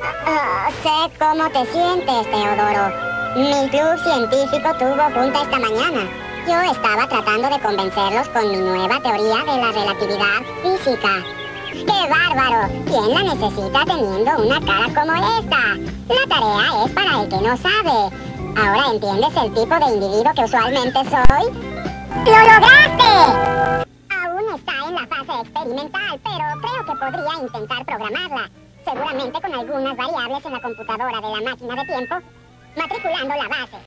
Sé cómo te sientes, Teodoro. Mi club científico tuvo junta esta mañana. Yo estaba tratando de convencerlos con mi nueva teoría de la relatividad física. ¡Qué bárbaro! ¿Quién la necesita teniendo una cara como esta? La tarea es para el que no sabe. ¿Ahora entiendes el tipo de individuo que usualmente soy? ¡Lo lograste! Aún está en la fase experimental, pero creo que podría intentar programarla. Seguramente con algunas variables en la computadora de la máquina de tiempo, matriculando la base.